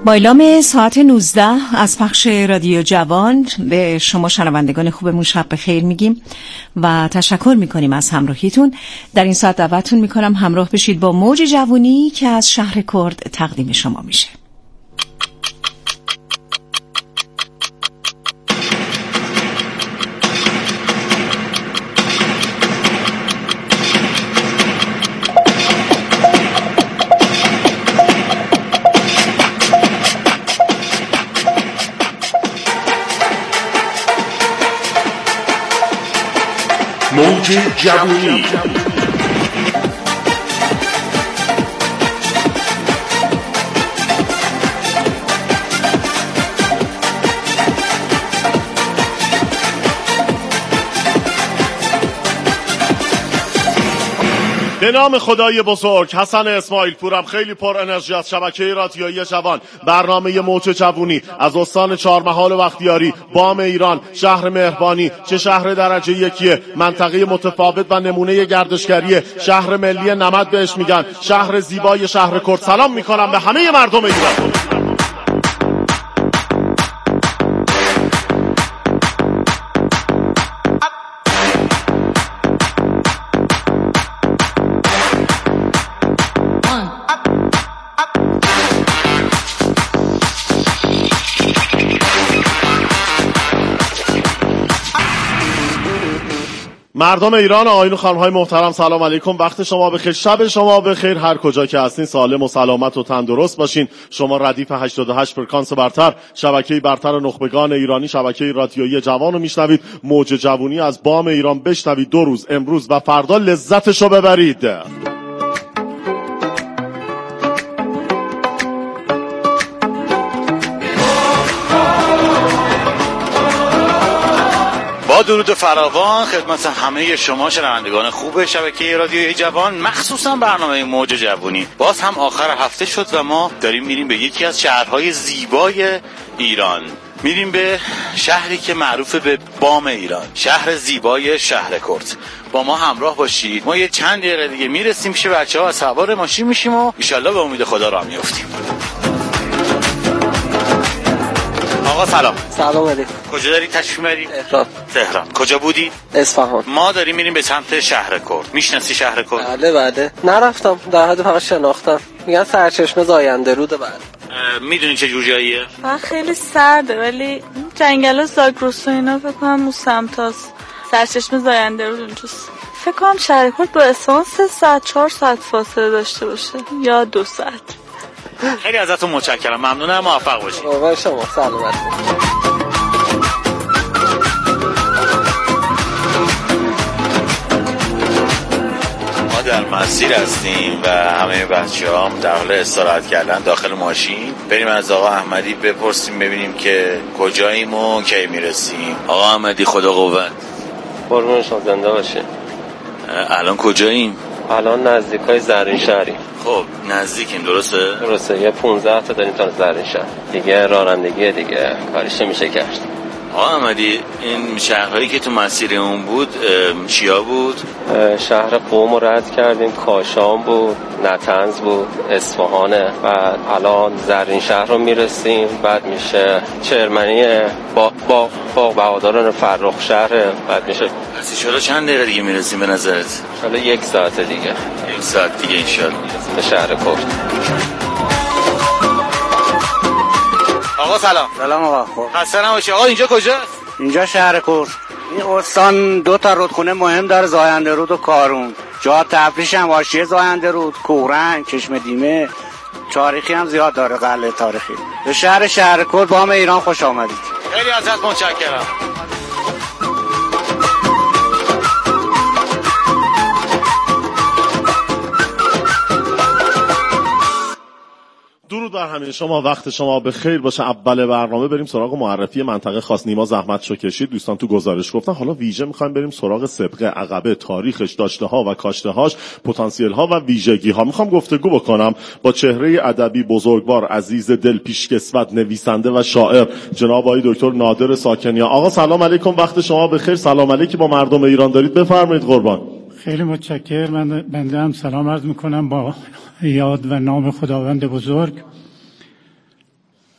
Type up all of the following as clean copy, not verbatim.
با اعلام ساعت 19 از پخش رادیو جوان به شما شنوندگان خوبمون شب بخیر میگیم و تشکر میکنیم از همراهیتون. در این ساعت دعوتتون میکنم همراه بشید با موج جوانی که از شهر کرد تقدیم شما میشه. موج جوانی به نام خدای بزرگ. حسن اسماعیل پورم، خیلی پر انرژی از شبکه رادیویی جوان. برنامه موج جوانی از استان چهارمحال و بختیاری، بام ایران، شهر مهربانی، چه شهر درجه یکیه، منطقه متفاوت و نمونه گردشگریه، شهر ملی نمد بهش میگن، شهر زیبای شهر کرد. سلام میکنم به همه مردم ایران. مردم ایران، آقایون و خانم‌های محترم، سلام علیکم. وقت شما بخیر، شب شما بخیر. هر کجا که هستین سالم و سلامت و تندرست باشین. شما ردیف 88 فرکانس برتر، شبکه برتر نخبگان ایرانی، شبکه رادیویی جوان رو میشنوید. موج جوانی از بام ایران بشنوید. 2 روز، امروز و فردا لذتشو ببرید. با درود فراوان خدمت همه شما شنوندگان خوب شبکه رادیویی جوان، مخصوصا برنامه موج جوانی. باز هم آخر هفته شد و ما داریم میریم به یکی از شهرهای زیبای ایران. میریم به شهری که معروف به بام ایران، شهر زیبای شهر کرد. با ما همراه باشید. ما یه چند دقیقه دیگه میرسیم پیش بچه‌ها، سوار ماشین میشیم و ان شاءالله به امید خدا راه میافتیم. آقا سلام. سلام علیکم. کجا داری تشریف میبری؟ تهران. کجا بودی؟ اصفهان. ما داریم میریم به سمت شهر کرد. میشناسی شهر کرد؟ بله. نرفتم، در حد فقط شناختم. میگن سرچشمه زاینده روده. بله. میدونی چه جور جاییه؟ خیلی سرده ولی جنگل زاگرس و اینا فکر کنم اون سمتاست. سرچشمه زاینده رود اونجاست. فکر کنم شهر کرد با اصفهان 3 ساعت 4 ساعت فاصله داشته باشه یا 2 ساعت. خیلی ازتون متشکرم، ممنونم، موفق باشید. قربان شما، سلامت. ما در مسیر هستیم و همه بچه‌ها در حال استراحت کردن داخل ماشین. بریم از آقا احمدی بپرسیم ببینیم که کجاییم و کی میرسیم. آقا احمدی خدا قوت. قربان شما، زنده باشین. الان کجاییم؟ الان نزدیکای زرین شهریم. خب نزدیکیم، درسته؟ یه 15 تا داریم تا زرین شهر. دیگه رانندگی دیگه کاریش نمیشه کرد. آقا احمدی، این شهرهایی که تو مسیر اون بود چیا بود؟ شهر قم رو رد کردیم، کاشان بود، نطنز بود، اصفهانه و الان زرین شهر رو میرسیم. بعد میشه چرمنی با بهاداران فرخ شهر. بعد میشه چرا چند دقیقه دیگه میرسیم به نظرت؟ حالا 1 ساعت دیگه. 1 ساعت دیگه انشالله به شهر کرد. آقا سلام. سلام آقا. خسته نباشی. آقا اینجا کجاست؟ اینجا شهر کرد. این استان 2 تا رودخونه مهم داره، زاینده رود و کارون. جا تفریش هم حاشیه زاینده رود، کورنگ، چشم دیمه. تاریخی هم زیاد داره، قلعه تاریخی. به شهر کرد بام ایران خوش آمدید. خیلی ازت متشکرم. درود بر همه شما، وقت شما بخیر باشه. اول برنامه بریم سراغ معرفی منطقه خاص. نیما زحمتشو کشید، دوستان تو گزارش گفتن. حالا ویژه میخوایم بریم سراغ سابقه، عقبه، تاریخش، داشته‌ها و کاشته‌هاش، پتانسیل‌ها و ویژگی‌ها. میخوام گفتگو بکنم با چهره ادبی بزرگوار، عزیز دل، پیشکسوت، نویسنده و شاعر جناب آقای دکتر نادر ساکنیان. آقا سلام علیکم، وقت شما بخیر. سلام علیکی با مردم ایران دارید، بفرمایید قربان. خیلی متشکرم. من بنده هم سلام عرض میکنم با یاد و نام خداوند بزرگ.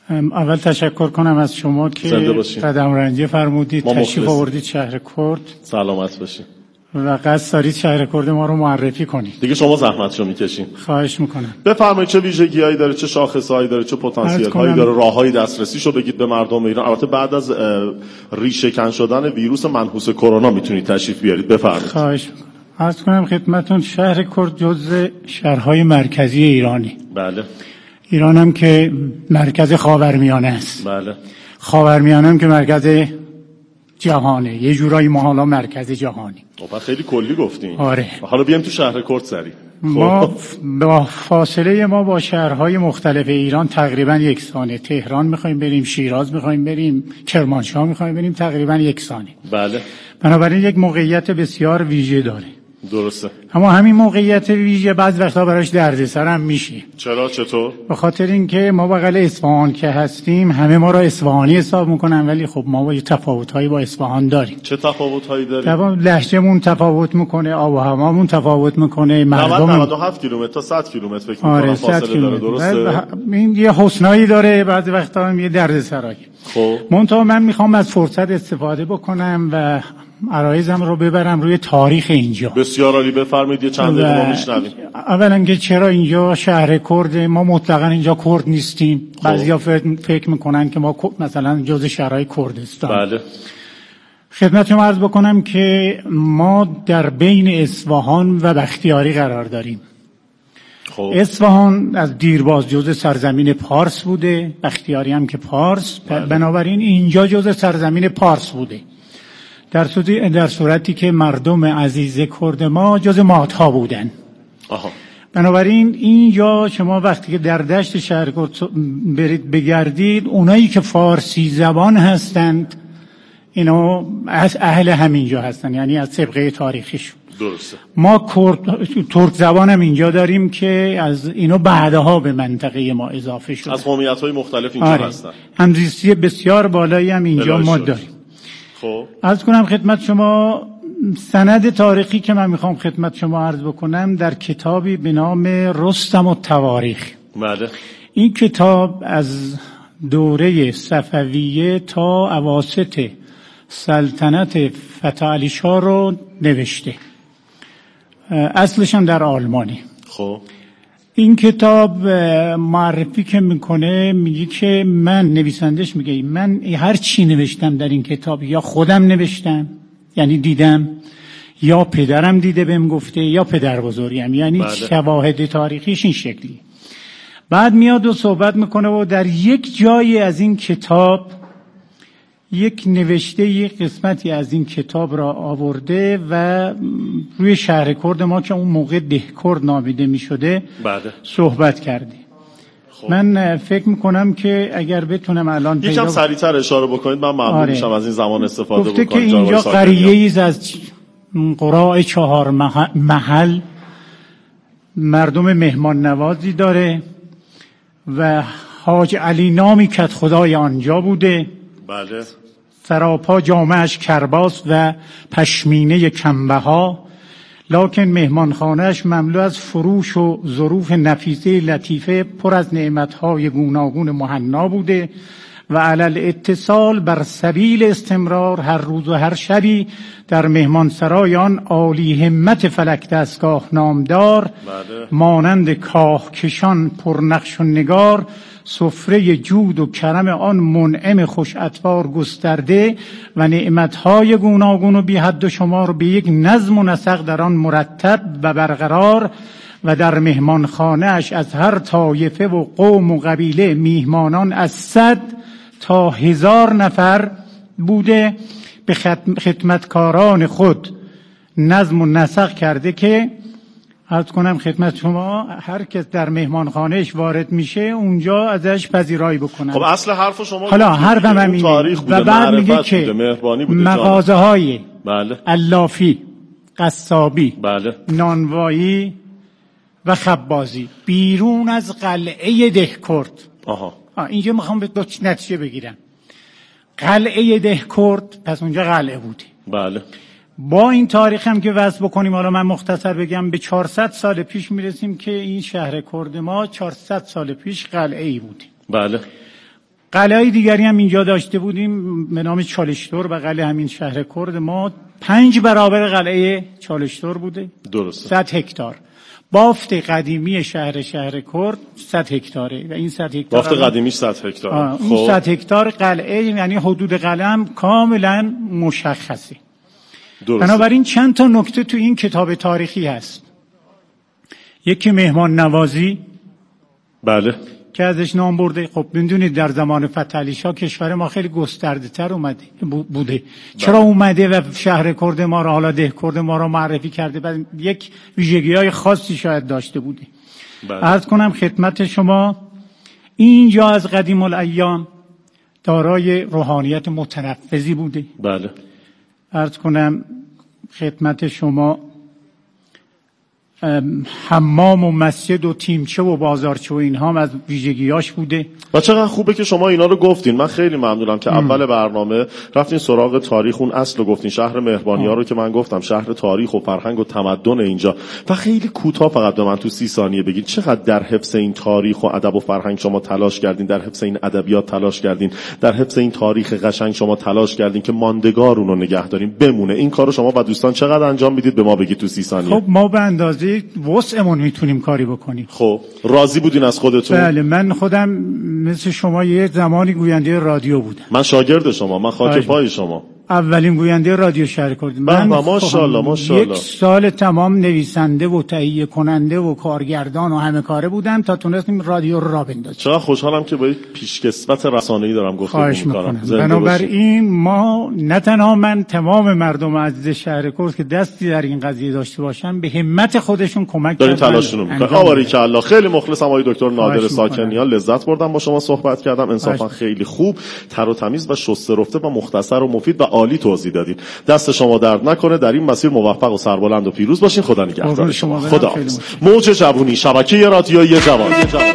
اول تشکر کنم از شما که قدم رنجی فرمودید، تشریف آوردید شهر کرد. سلامت باشید. و قصد دارید شهر کرد ما رو معرفی کنید. دیگه شما زحمتشو میکشین. خواهش میکنم. بفرمایید چه ویژگی‌هایی داره، چه شاخصهایی داره، چه پتانسیل‌هایی داره، راههای دسترسیشو بگید به مردم ایران. البته بعد از ریشه‌کن شدن ویروس منحوس کرونا میتونید تشریف بیارید. بفرمایید. خواهش میکنم. عرض کنم خدمتتون شهر کرد جزء شهرهای مرکزی ایرانی. بله. ایران هم که مرکز خاورمیانه است. بله. خاورمیانه هم که مرکز جهانه. یه جورایی ما حالا مرکز جهانی. خب خیلی کلی گفتین. آره. حالا بیایم تو شهر کرد سری. ما با فاصله ما با شهرهای مختلف ایران تقریبا یکسانه. تهران میخوایم بریم، شیراز میخوایم بریم، کرمانشاه میخوایم بریم، تقریبا یکسانه. بله. بنابراین یک موقعیت بسیار ویژه داره. درسته. اما همین موقعیت ویژه بعض وقتا براش دردسر هم میشه. چرا؟ چطور؟ به خاطر اینکه ما بغل اصفهان که هستیم همه ما را اصفهانی حساب میکنن، ولی خب ما با تفاوت‌هایی با اصفهان داریم. چه تفاوت‌هایی داریم؟ لهجه‌مون تفاوت میکنه، آب و هوامون تفاوت میکنه، مردم 97 کیلومتر تا 100 کیلومتر فکر می‌کنم فاصله داره. درسته؟ این یه حسنایی داره، بعضی وقتا هم یه دردسرایی. خب منتها من میخوام از فرصت استفاده بکنم و عرایزم رو ببرم روی تاریخ اینجا. بسیار عالی، بفرمایید یه چند دقیقه ما میشنویم. اولا که چرا اینجا شهر کرد، ما مطلقاً اینجا کرد نیستیم. بعضیا فکر میکنن که ما مثلا جزء شهرهای کردستان. بله. خدمتتون عرض بکنم که ما در بین اصفهان و بختیاری قرار داریم. خب. اصفهان از دیرباز جزء سرزمین پارس بوده، بختیاری هم که پارس. بله. بنابراین اینجا جزء سرزمین پارس بوده. در صورتی که مردم عزیز کرد ما جز مادها بودن. بنابراین اینجا شما وقتی که در دشت شهر کرد برید بگردید، اونایی که فارسی زبان هستند اینا از اهل همینجا هستند، یعنی از سابقه تاریخیشون. درسته. ما ترک زبان هم اینجا داریم که از اینو بعدها به منطقه ما اضافه شد. از قومیت‌های مختلف اینجا هستن. همزیستی بسیار بالایی هم اینجا ما داریم. خب عرض کنم خدمت شما سند تاریخی که من میخوام خدمت شما عرض بکنم در کتابی به نام رستم و تواریخ. بله. این کتاب از دوره صفویه تا اواسط سلطنت فتح علی شاه رو نوشته. اصلش هم در آلمانی. خب این کتاب معرفی که میکنه میگه که من، نویسندش میگه من هر چی نوشتم در این کتاب یا خودم نوشتم یعنی دیدم، یا پدرم دیده بهم گفته، یا پدر بزرگم، یعنی شواهد تاریخیش این شکلی. بعد میاد و صحبت میکنه و در یک جایی از این کتاب یک نوشته یک قسمتی از این کتاب را آورده و روی شهر کرد ما که اون موقع دهکرد نامیده می شده صحبت کرده. خب. من فکر میکنم که اگر بتونم الان یکم سریعتر اشاره بکنید من ممنون میشم از این زمان استفاده بکنم. گفته که اینجا قریه‌ای از قراء 4 محل مردم مهمان نوازی داره و حاج علی نامی کت خدای آنجا بوده. بله. سراپا جامهش کرباس و پشمینه کمبها، لکن مهمانخانهش مملو از فروش و ظروف نفیسه لطیفه پر از نعمتهای گوناگون مهنا بوده و علل اتصال بر سبیل استمرار هر روز و هر شبی در مهمانسرای آن عالی همت فلک دستگاه نامدار مانند کاهکشان پرنقش و نگار سفره جود و کرم آن منعم خوش اطوار گسترده و نعمتهای گوناگون و بی حد و شمار به یک نظم و نسق در آن مرتب و برقرار و در مهمانخانه اش از هر طایفه و قوم و قبیله میهمانان از 100 تا 1000 نفر بوده، به خدمتکاران خود نظم و نسق کرده که عرض کنم خدمت شما هر کس در مهمانخانهش وارد میشه اونجا ازش پذیرایی بکنن. خب اصل حرف شما حالا حرفم همین و بعد میگه که مغازه های علافی، قصابی، نانوایی و خبازی بیرون از قلعه دهکرد. اینجا میخوام به دو نتیجه بگیرم. قلعه دهکرد پس اونجا قلعه بوده. بله. با این تاریخ هم که وصل بکنیم، حالا من مختصر بگم، به 400 سال پیش میرسیم که این شهر کرد ما 400 سال پیش قلعه ای بوده. بله. قلعه دیگری هم اینجا داشته بودیم به نام چالشتور و قلعه همین شهر کرد ما 5 برابر قلعه چالشتور بوده. درسته. 100 هکتار. بافت قدیمی شهر کرد 100 هکتاره و این 100 هکتار بافت قدیمیش 100 هکتار. خب این 100 هکتار قلعه یعنی حدود قلعه هم کاملا مشخصه. درسته. بنابراین چند تا نکته تو این کتاب تاریخی هست. یکی مهمان نوازی، بله، که ازش نام برده. خب میدونید در زمان فتح علی شاه کشور ما خیلی گسترده تر بوده. چرا اومده و شهر کرد ما را، حالا ده کرد ما را معرفی کرده؟ بعد یک ویژگی‌های خاصی شاید داشته بوده. عرض کنم خدمت شما اینجا از قدیم الایام دارای روحانیت متنفذی بوده. بله. عرض کنم خدمت شما حمام و مسجد و تیمچه و بازارچه و اینها هم از ویژگیاش بوده. و چقدر خوبه که شما اینا رو گفتین. من خیلی ممنونم که اول برنامه رفتین سراغ تاریخ، اون اصل رو گفتین، شهر مهربانی‌ها رو که من گفتم شهر تاریخ و فرهنگ و تمدن اینجا. و خیلی کوتاه فقط به من تو 30 ثانیه بگید چقدر در حفظ این تاریخ و ادب و فرهنگ شما تلاش کردین، در حفظ این ادبیات تلاش کردین، در حفظ این تاریخ قشنگ شما تلاش کردین که ماندگار اون رو نگه دارین، بمونه. این کارو شما و دوستان چقدر انجام میدید به ما بگید تو 30 ثانیه. خب ما به اندازه وسعمون میتونیم کاری بکنیم. خب راضی بودین از خودتون؟ بله، من خودم مثل شما یه زمانی گوینده رادیو بودم. من شاگرد شما، من خاک پای شما. اولین گوینده رادیو شهر کرد. من ماشاءالله ماشاءالله 1 سال تمام نویسنده و تهیه کننده و کارگردان و همه کاره بودم تا تونستیم رادیو رو راه بندازیم. چقدر خوشحالم که با پیشکسوت رسانه‌ای دارم گفتگو می‌کنم. بنابراین ما نه تنها من، تمام مردم عزیز شهر کرد که دستی در این قضیه داشته باشن به همت خودشون کمک دارین تلاشتون می‌کنن. آباریکالله. خیلی مخلصم آقای دکتر نادر ساکنیان. لذت بردم با شما صحبت کردم. انصافا خیلی خوب، تر و تمیز و شسته رفته و مختصر و مفید و عالی توضیح دادین. دست شما درد نکنه. در این مسیر موفق و سربلند و پیروز باشین. خدا نگهدار شما. خدا. موج جوونی، شبکه رادیویی جوان.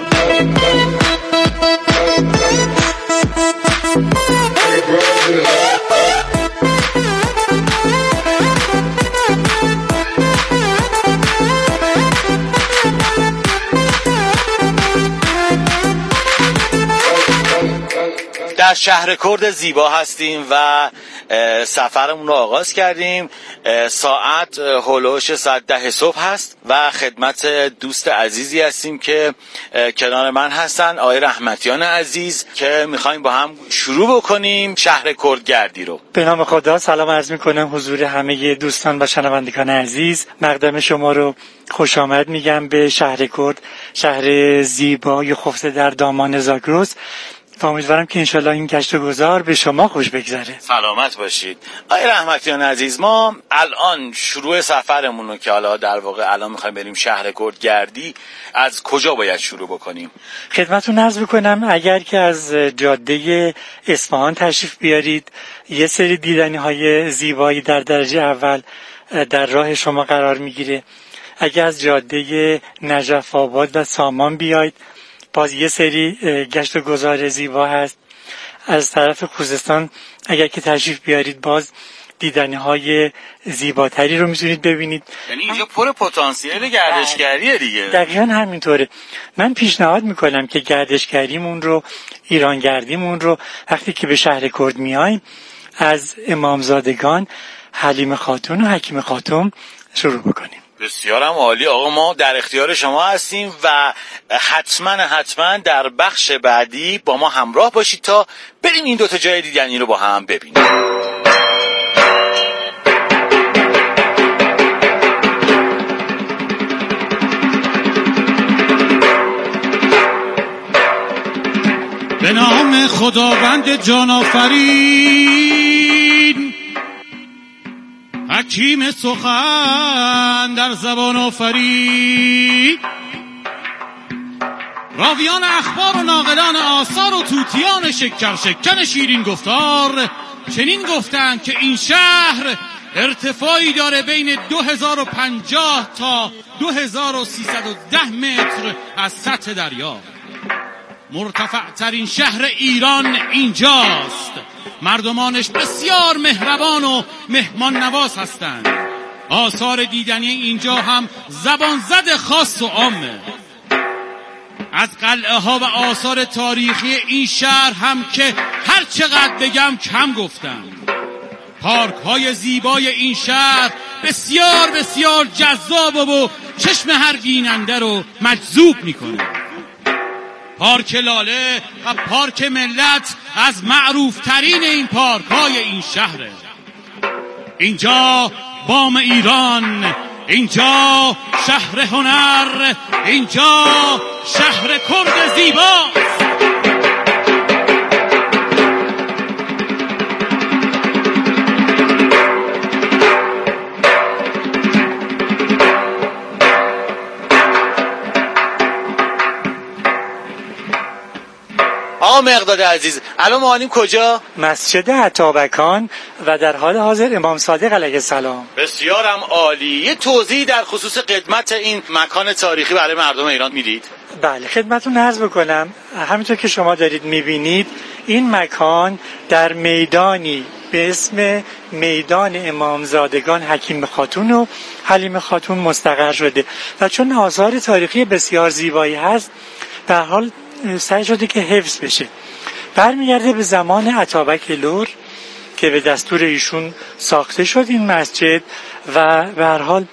در شهر کرد زیبا هستیم و سفرمون رو آغاز کردیم. ساعت هولوش ساعت 10 صبح هست و خدمت دوست عزیزی هستیم که کنار من هستن، آقای رحمتیان عزیز، که میخوایم با هم شروع بکنیم شهر کرد گردی رو. به نام خدا سلام عرض میکنم حضور همه دوستان و شنوندگان عزیز. مقدم شما رو خوش آمد میگم به شهر کرد، شهر زیبای خفته در دامان زاگرس. و امیدوارم که انشالله این گشت و گذار به شما خوش بگذره. سلامت باشید. آقای رحمتیان عزیز، ما الان شروع سفرمون رو که حالا در واقع الان میخوایم بریم شهر کرد گردی، از کجا باید شروع بکنیم؟ خدمتتون عرض بکنم اگر که از جاده اصفهان تشریف بیارید، یه سری دیدنی های زیبایی در درجه اول در راه شما قرار میگیره. اگر از جاده نجف آباد و سامان بیاید، باز یه سری گشت و گذار زیبا هست. از طرف خوزستان اگر که تشریف بیارید، باز دیدنی های زیباتری رو میتونید ببینید. یعنی اینجا پر پتانسیل گردشگریه دیگه. دقیقاً همینطوره. من پیشنهاد میکنم که گردشگریمون رو، ایرانگردیمون رو وقتی که به شهر کرد میایم، از امامزادگان حلیم خاتون و حکیم خاتون شروع بکنیم. بسیارم عالی آقا، ما در اختیار شما هستیم و حتما در بخش بعدی با ما همراه باشید تا بریم این دوتا جای دیدنی رو با هم ببینیم. به نام خداوند جان آفرین، حکیم سخن در زبان آفرین، راویان اخبار و ناقلان آثار و توتیان شکن شیرین گفتار چنین گفتند که این شهر ارتفاعی داره بین 2050 تا 2310 متر از سطح دریا. مرتفع ترین شهر ایران اینجاست. مردمانش بسیار مهربان و مهمان نواز هستند. آثار دیدنی اینجا هم زبان زد خاص و عامه. از قلعه ها و آثار تاریخی این شهر هم که هر چقدر بگم کم گفتم. پارک های زیبای این شهر بسیار بسیار جذاب و چشم هر بیننده رو مجذوب میکنه. پارک لاله و پارک ملت از معروف ترین این پارک های این شهره. اینجا بام ایران، اینجا شهر هنر، اینجا شهر کرد زیبا. آقا مقداد عزیز، الان ما آنیم کجا؟ مسجد عطابکان و در حال حاضر امام صادق علیه السلام. بسیارم عالی. یه توضیحی در خصوص قدمت این مکان تاریخی برای مردم ایران میدید؟ بله، خدمتتون عرض بکنم. همینطور که شما دارید میبینید این مکان در میدانی به اسم میدان امامزادگان حکیم خاتون و حلیم خاتون مستقر شده و چون آثار تاریخی بسیار زیبایی هست در حال سعی شده که حفظ بشه. برمیگرده به زمان اتابک لور که به دستور ایشون ساخته شد این مسجد و به هر حال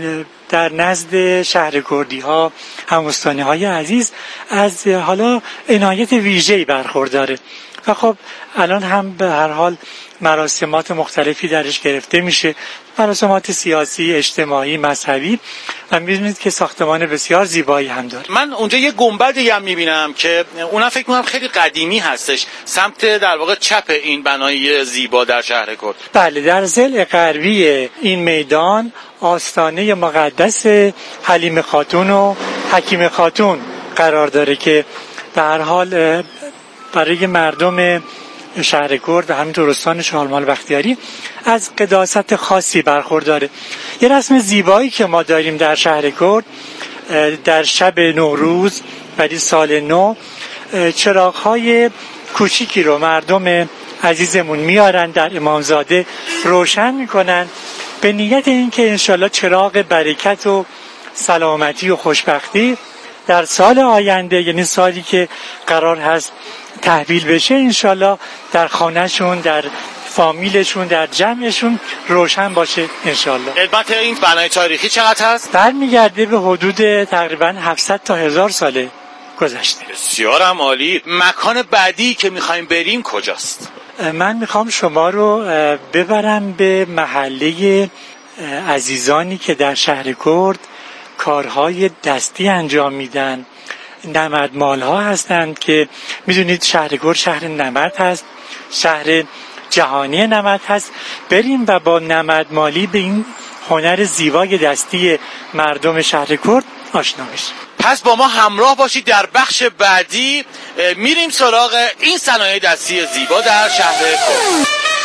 در نزد شهر کردی ها هموستانی های عزیز از حالا عنایت ویژه‌ای برخورداره و خب الان هم به هر حال مراسمات مختلفی درش گرفته میشه، مراسمات سیاسی، اجتماعی، مذهبی و می‌بینید که ساختمان بسیار زیبایی هم داره. من اونجا یه گنبدی هم می‌بینم که اونم فکر می‌کنم خیلی قدیمی هستش، سمت در واقع چپ این بنای زیبا در شهر کرد. بله، در ضلع غربی این میدان آستانه مقدس حلیم خاتون و حکیم خاتون قرار داره که به هر حال برای مردم شهر کرد و همینطور استان شالمال بختیاری از قداست خاصی برخورداره. یه رسم زیبایی که ما داریم در شهر کرد در شب نوروز برای سال نو چراغ‌های کوچیکی رو مردم عزیزمون میارن در امامزاده روشن میکنن به نیت اینکه انشالله چراغ برکت و سلامتی و خوشبختی در سال آینده، یعنی سالی که قرار هست تحویل بشه، انشالله در خانهشون، در فامیلشون، در جمعشون روشن باشه انشالله. قدمت این بنای تاریخی چقدر هست؟ برمیگرده به حدود تقریبا 700 تا 1000 سال گذشته. بسیارم عالی. مکان بعدی که میخوایم بریم کجاست؟ من میخوام شما رو ببرم به محله عزیزانی که در شهر کرد کارهای دستی انجام میدن. نمدمال ها هستند که میدونید شهر کرد شهر نمد هست، شهر جهانی نمد هست. بریم و با نمدمالی به این هنر زیبای دستی مردم شهر کرد آشنا بشیم. پس با ما همراه باشید، در بخش بعدی میریم سراغ این صنایع دستی زیبا در شهر کرد.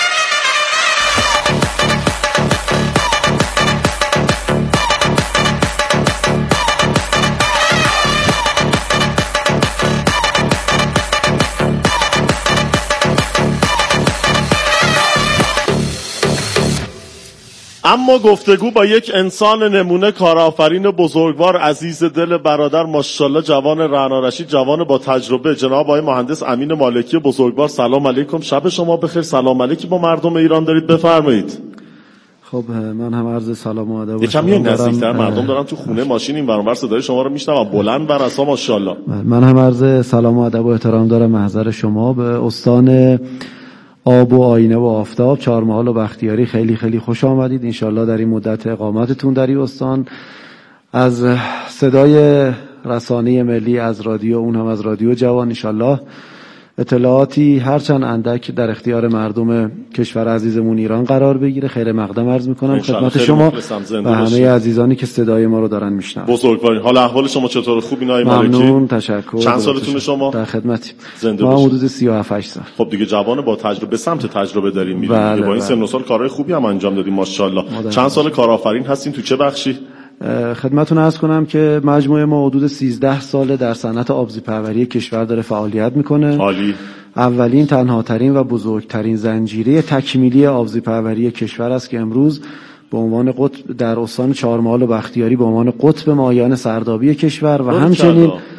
اما گفتگو با یک انسان نمونه، کارآفرین بزرگوار، عزیز دل برادر، ماشاءالله جوان رعنارشید، جوان با تجربه، جناب آقای مهندس امین مالکی بزرگوار. سلام علیکم، شب شما بخیر. سلام علیکی با مردم ایران دارید، بفرمایید. خب من هم عرض سلام و ادب. یکم یه نزدیکتر، مردم دارن تو خونه ماشین این برابر صدای شما رو میشنون، بلند بر اسا ماشاءالله. من هم عرض سلام و ادب و احترام دارم محضر شما به استان آب و آینه و آفتاب، چهارمحال و بختیاری. خیلی خیلی خوش آمدید. انشالله در این مدت اقامتتون در این استان از صدای رسانه ملی، از رادیو، اون هم از رادیو جوان، انشالله اطلاعاتی هرچند اندک در اختیار مردم کشور عزیزمون ایران قرار بگیره. خیر مقدم عرض میکنم خدمت شما و همه عزیزانی که صدای ما رو دارن میشنون. بزرگوارین. حال احوال شما چطور؟ خوبین آقای مالکی؟ ممنون، تشکر. چند سالتونه شما؟ در خدمتی. زنده ما باشید. حدود 37 سال. خب دیگه جوان با تجربه، به سمت تجربه داریم میریم. بله، با این سن و سال کارهای خوبی هم انجام دادیم ماشاءالله. چند سال کارآفرین هستین؟ تو چه بخشی؟ خدمتتون عرض کنم که مجموعه ما حدود 13 سال در صنعت آبزیپروری کشور داره فعالیت میکنه. عالی. اولین، تنها ترین و بزرگترین زنجیره تکمیلی آبزیپروری کشور است که امروز به عنوان قطب در استان چهارمحال و بختیاری به عنوان قطب ماهیان سردابی کشور و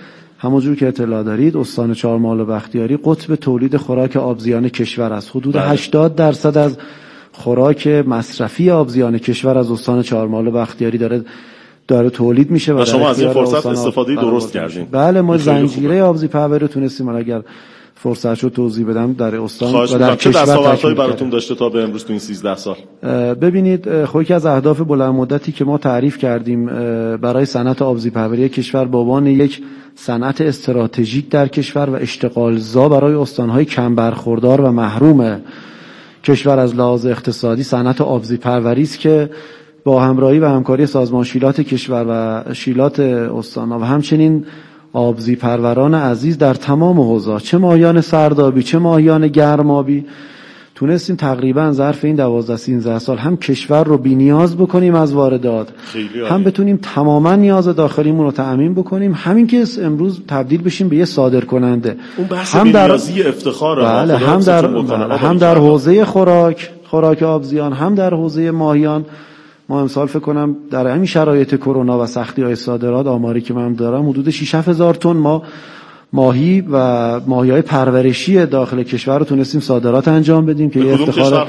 همونجور که اطلاع دارید استان چهارمحال و بختیاری قطب تولید خوراک آبزیان کشور است. حدود 80% از خوراک مصرفی آبزیان کشور از استان چهارمحال و بختیاری داره تولید میشه و شما از این فرصت استفاده درست کردین. بله، ما زنجیره آبزی پروری تونستیم. اگر فرصت شد توضیح بدم در استان و در کشور. چه دستاوردهایی براتون داشته تا به امروز تو این 13 سال؟ ببینید، خب یکی از اهداف بلند مدتی که ما تعریف کردیم برای صنعت آبزی پروری کشور به عنوان یک صنعت استراتژیک در کشور و اشتغالزا برای استان‌های کم برخوردار و محروم کشور از لحاظ اقتصادی صنعت آبزی پروری است که با همراهی و همکاری سازمان شیلات کشور و شیلات استان‌ها و همچنین آبزی پروران عزیز در تمام حوزه‌ها، چه ماهیان سردابی چه ماهیان گرمابی، تونستیم تقریبا ظرف این 12-13 سال هم کشور رو بی‌نیاز بکنیم از واردات، هم بتونیم تماما نیاز داخلیمون رو تأمین بکنیم، همین که امروز تبدیل بشیم به یه صادرکننده. اون بحث بی‌نیازی افتخاره. بله، هم در حوزه خوراک آبزیان، هم در حوزه ماهیان. ما امسال فکر کنم در همین شرایط کرونا و سختی‌های صادرات، آماری که من دارم حدود 6-7 تن ما ماهی و ماهی‌های پرورشی داخل کشور رو تونستیم صادرات انجام بدیم که یه افتخار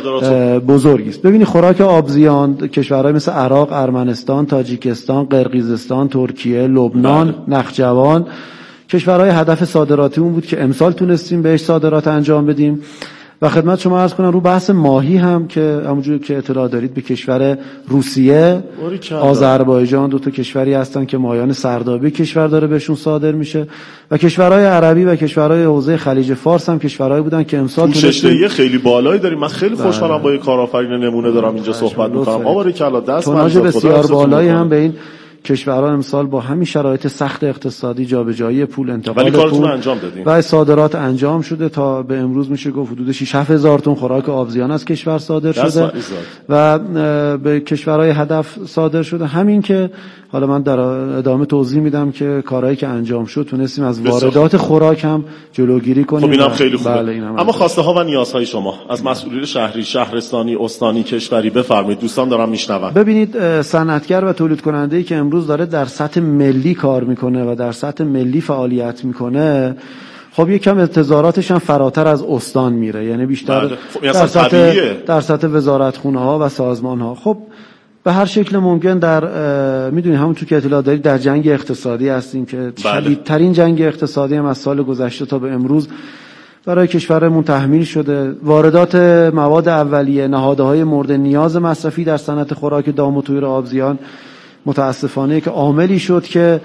بزرگی است. ببینید خوراک آبزیان کشورهای مثل عراق، ارمنستان، تاجیکستان، قرقیزستان، ترکیه، لبنان، نخجوان کشورهای هدف صادراتیمون بود که امسال تونستیم بهش صادرات انجام بدیم. و خدمت شما عرض کنم رو بحث ماهی هم که همونجوری که اطلاع دارید به کشور روسیه، آذربایجان، دو تا کشوری هستن که ماهیان سردابی کشور داره بهشون صادر میشه و کشورهای عربی و کشورهای حوزه خلیج فارس هم کشورهایی بودن که امسال پوشش‌دهی خیلی بالایی داریم. من خیلی خوشحالم با یه کارآفرین نمونه دارم اینجا صحبت می‌کنم. آباریکلا، دست توناژ بسیار بالایی هم به این کشورها امسال با همین شرایط سخت اقتصادی جابجایی پول، انتقال پول انجام دادیم و صادرات انجام شده. تا به امروز میشه گفت حدود 6-7 تن خوراک آبزیان از کشور صادر شده و به کشورهای هدف صادر شده. همین که حالا من در ادامه توضیح میدم که کارهایی که انجام شد تونستیم از واردات خوراک هم جلوگیری کنیم. خب اینم خیلی خوبه. اما خواسته ها و نیازهای شما از مسئولین شهری، شهرستانی، استانی، کشوری بفرمایید. دوستان دارم میشنون. ببینید، صنعتگر و تولید کننده‌ای که امروز داره در سطح ملی کار میکنه و در سطح ملی فعالیت میکنه، خب یکم انتظاراتش هم فراتر از استان میره، یعنی بیشتر در سطح وزارتخونه ها و سازمان ها. خب به هر شکل ممکن میدونید همونطور که اطلاع دارید در جنگ اقتصادی هستیم که شدیدترین جنگ اقتصادی هم از سال گذشته تا به امروز برای کشورمون تحمیل شده. واردات مواد اولیه، نهادهای مورد نیاز مصرفی در صنعت خوراک دام و طیور آبزیان متاسفانه که عاملی شد که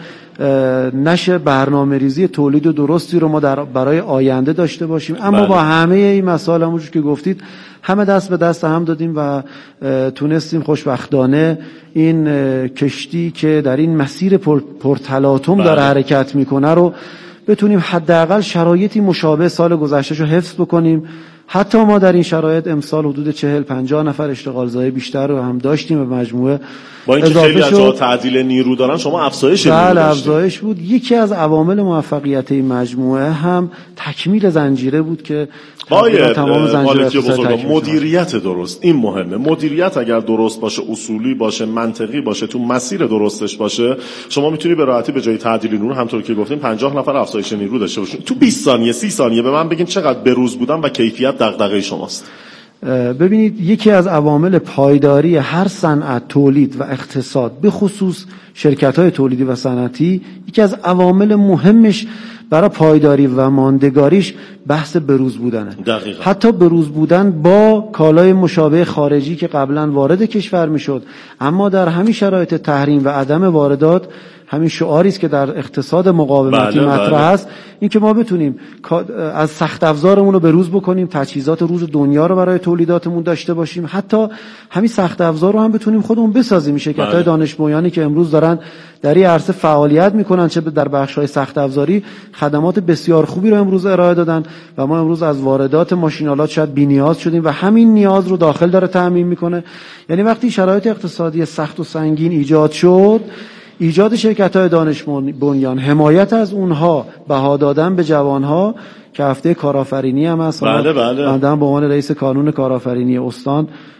نشه برنامه‌ریزی تولید و درستی رو ما برای آینده داشته باشیم. اما با همه این مسائل همونجور که گفتید همه دست به دست هم دادیم و تونستیم خوشبختانه این کشتی که در این مسیر پرتلاطم داره حرکت میکنه رو بتونیم حداقل شرایطی مشابه سال گذشته رو حفظ بکنیم. حتی ما در این شرایط امسال حدود 40-50 نفر اشتغالزای بیشتر رو هم داشتیم و مجموعه با اینکه خیلی از جاها تعدیل نیرو دارن شما افزایش نیرو داشتید. بله، افزایش بود. یکی از عوامل موفقیت این مجموعه هم تکمیل زنجیره بود که تمام زنجیره مدیریت درست. این مهمه. مدیریت اگر درست باشه، اصولی باشه، منطقی باشه، تو مسیر درستش باشه، شما میتونی به راحتی به جای تعدیل نیرو همونطور که گفتیم 50 نفر افزایش نیرو داشته باشین. تو 20 ثانیه 30 ثانیه به من بگین چقدر بروز بودن و کیفیت دغدغه شماست. ببینید، یکی از عوامل پایداری هر صنعت، تولید و اقتصاد، به خصوص شرکت‌های تولیدی و صنعتی، یکی از عوامل مهمش برای پایداری و ماندگاریش بحث بروز بودنه. دقیقا. حتی بروز بودن با کالای مشابه خارجی که قبلا وارد کشور میشد، اما در همین شرایط تحریم و عدم واردات همین شعاری است که در اقتصاد مقاومتی مطرح است، این که ما بتونیم از سخت افزارمون رو بروز بکنیم، تجهیزات روز دنیا رو برای تولیداتمون داشته باشیم، حتی همین سخت افزار رو هم بتونیم خودمون بسازیم. شرکت‌های دانش بنیانی که امروز دارن در این عرصه فعالیت میکنن، چه در بخش‌های سخت افزاری، خدمات بسیار خوبی رو امروز ارائه دادن و ما امروز از واردات ماشین‌آلات شاید بی‌نیاز شدیم و همین نیاز رو داخل داره تامین میکنه. یعنی وقتی شرایط اقتصادی سخت و سنگین ایجاد شد، ایجاد شرکت‌های دانش بنیان، حمایت از اونها، بها دادن به جوانها که هفته کارآفرینی هم هست. بله. من به عنوان رئیس کانون کارآفرینی استان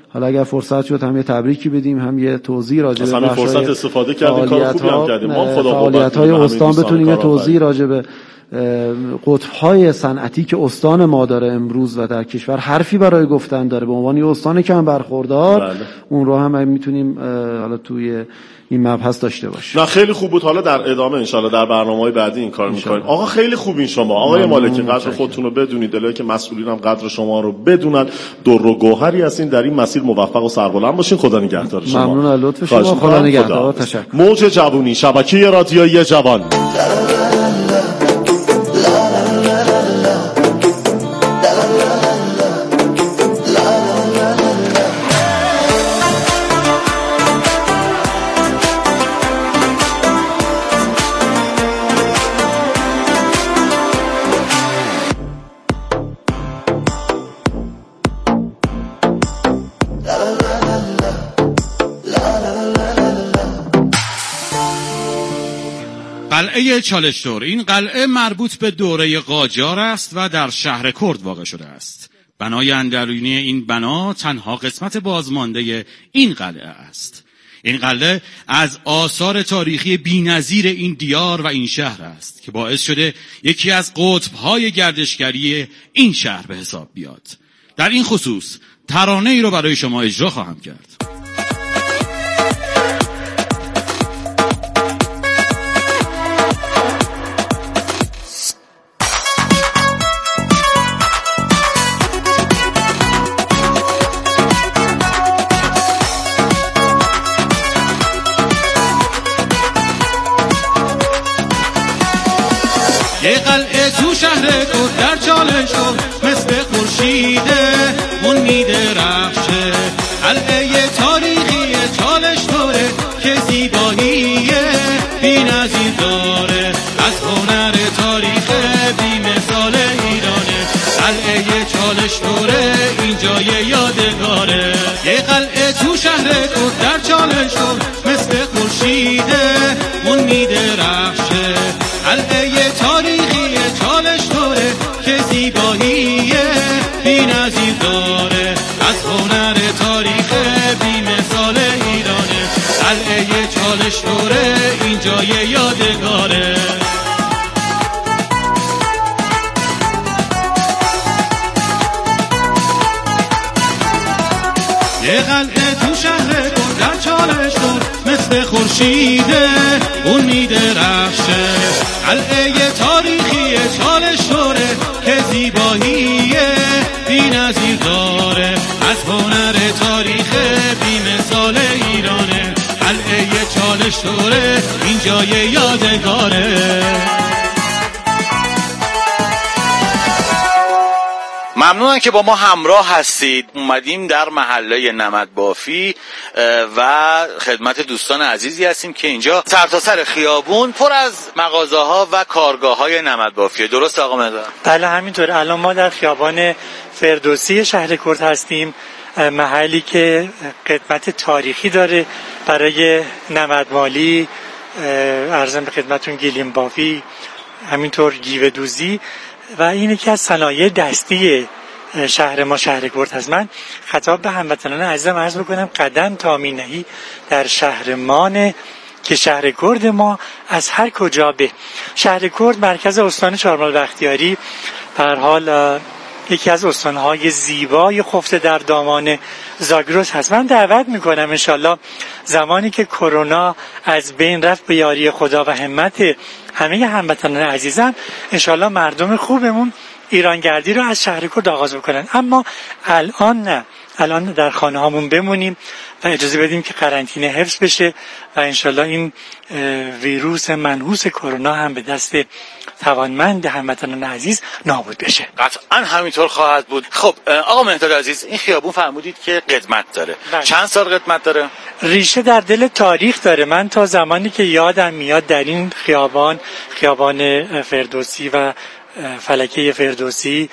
حالا اگر فرصت شد هم یه تبریکی بدیم، هم یه توضیح راجع به همین فرصت استفاده کردیم، کار خوبی هم کردیم. ما فعالیت‌های استان بتونیم یه توضیح راجع به قطب‌های صنعتی که استان ما داره امروز و در کشور حرفی برای گفتن داره به عنوان یه استان کم برخوردار. اون رو هم میتونیم حالا توی این مبحث داشته باشیم. نه خیلی خوب بود. حالا در ادامه انشالله در برنامه‌های بعدی این کار می‌کنیم. آقا خیلی خوبین شما آقای مالکی، قدر خودتون رو بدونید، دلایی که مسئولین هم قدر شما رو بدونن. در و گوهری هستین، در این مسیر موفق و سربلند باشین. خدا نگهدار شما. ممنون از لطف شما. خدا نگهدار. تشکر. موج جوونی، شبکه رادیویی جوان. قلعه چالشتور. این قلعه مربوط به دوره قاجار است و در شهر کرد واقع شده است. بنای اندرونی این بنا تنها قسمت بازمانده این قلعه است. این قلعه از آثار تاریخی بی‌نظیر این دیار و این شهر است که باعث شده یکی از قطب‌های گردشگری این شهر به حساب بیاد. در این خصوص ترانه ای رو برای شما اجرا خواهم کرد. یه قلعه تو شهر کرد در چالش مثل خورشیده اون میدرخشه. قلعه تاریخی چالشتوره که زیباییه بی‌نظیر داره، از هنر تاریخ بی‌مثال ایرانه. قلعه چالشتوره این جای یادگاره. یه قلعه تو شهر کرد در چالش مثل خورشیده اون میدرخشه. قلعه تاریخی چالشتوره که زیباییه بی‌نظیر داره، از هنر تاریخ بی‌مثال ایرانه. قلعه چالشتوره این جای یادگاره. یه قلعه تو شهر کرد در چالشتور مثل خورشیده اون میدرخشه. قلعه تاریخی چالشتوره که زیباییه بی‌نظیر داره، از هنر تاریخ بی‌مثال ایرانه. قلعه چالشتوره این جای یادگاره. ممنونم که با ما همراه هستید. اومدیم در محله نمدبافی و خدمت دوستان عزیزی هستیم که اینجا سرتاسر خیابون پر از مغازه‌ها و کارگاه‌های نمدبافیه. درست آقا مهداد؟ بله همینطور. الان ما در خیابان فردوسی شهر کرد هستیم، محلی که خدمت تاریخی داره برای نمدمالی، عرضم به خدمتون گلیم بافی، همینطور گیوه دوزی و این یکی از صنایع دستی شهر ما شهر کرد هست. من خطاب به هموطنان عزیزم عرض بکنم قدم تا می نهی در شهرمان که شهر کرد ما از هر کجا به. شهر کرد مرکز استان چهارمحال بختیاری به هر حال یکی از استانهای زیبای خفته در دامان زاگرس هست. من دعوت میکنم انشالله زمانی که کرونا از بین رفت به یاری خدا و همت همه هموطنان عزیزم، انشالله مردم خوبمون ایرانگردی رو از شهر کرد آغاز بکنن. اما الان نه، الان در خانه هامون بمونیم و اجازه بدیم که قرنطینه حفظ بشه و انشالله این ویروس منحوس کرونا هم به دست توانمند هموطنان عزیز نابود بشه. قطعا همینطور خواهد بود. خب آقا مهداد عزیز، این خیابون فرمودید که قدمت داره. بله. چند سال قدمت داره؟ ریشه در دل تاریخ داره. من تا زمانی که یادم میاد در این خیابان فردوسی و فلکه فردوسی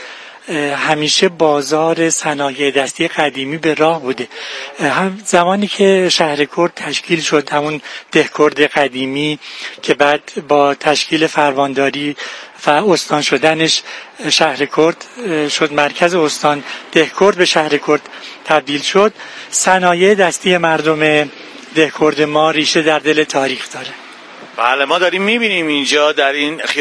همیشه بازار صنایع دستی قدیمی به راه بوده. هم زمانی که شهر کرد تشکیل شد، همون دهکرد قدیمی که بعد با تشکیل فرمانداری و استان شدنش شهر کرد شد مرکز استان، دهکرد به شهر کرد تبدیل شد. صنایع دستی مردم دهکرد ما ریشه در دل تاریخ داره. بله، ما داریم میبینیم اینجا در این